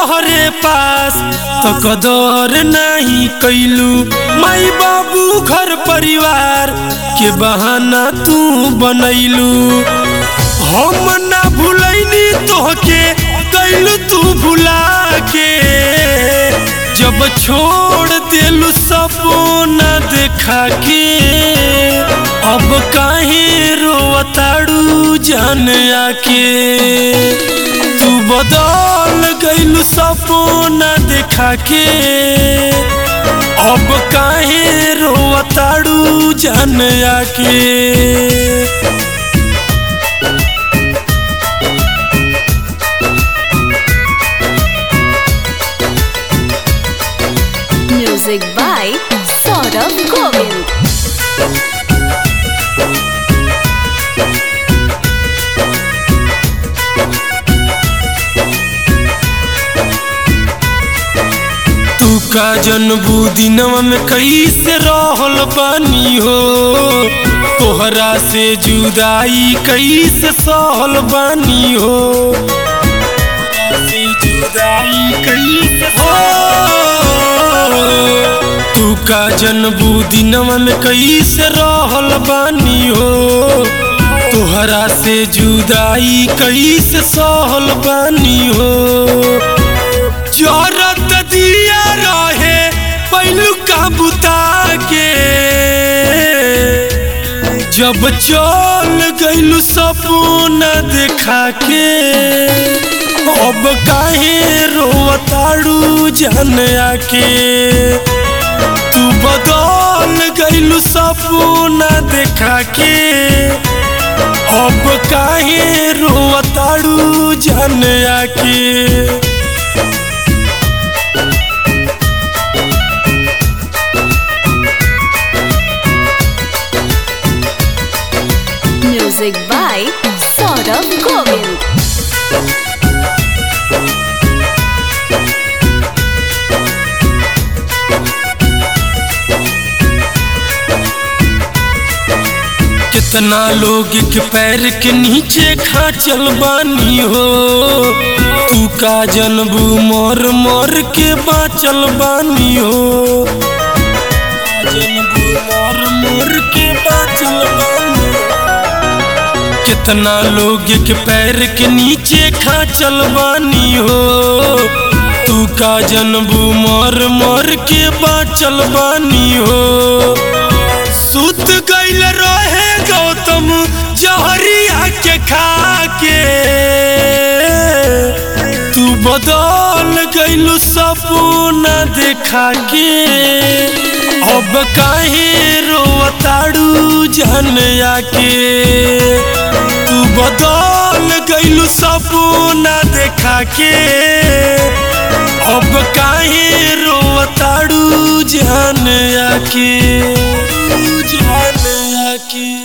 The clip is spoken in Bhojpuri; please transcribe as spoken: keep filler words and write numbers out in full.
तोहरे पास तो कदर नहीं कैलू। माई बाबू घर परिवार के बहाना तू बनैलू। हम ना भूलैनी तोहके कैलू तू भुला के। जब छोड़ देलू सपना देखा के अब काहे रोवताड़ू जान आके। तू बदल गइलू सपना देखा के अब काहे रोवताड़ू जान आके। Music by Saurabh Govind. तू का जनबू दिनवा में कैसे रहल बानी हो। तोहरा से जुदाई कैसे सहल बानी हो। से जुदाई कैसे हो। तू का जनबू दिनवा में कैसे रहल बानी हो। तोहरा से जुदाई कैसे सहल बानी हो। जरत दिया रहे पहलू का बुता के जब चल गइलू सपना देखा के अब काहे रोवताड़ू जान आके। तू बदल गइलू सपना देखा के अब काहे रोवताड़ू जान आके। Music by Saurabh Govind. कितना लोग के पैर के नीचे खाचल बानी हो। तू का जनबू मोर मोर के बाचल बानी हो। जनबू मोर मोर के बाचल बानी हो। कितना लोग के पैर के नीचे खाचल बानी हो। तू का जनबू मोर मोर के बाचल बानी हो। सुत गइल रहे गौतम जहरिया के खा के तू बदल गइलू सपना देखा के अब काहे रोवताड़ू जान आके। तू बदल गइलू सपना देखा के अब काहे रोवताड़ू जान आके। जान आके।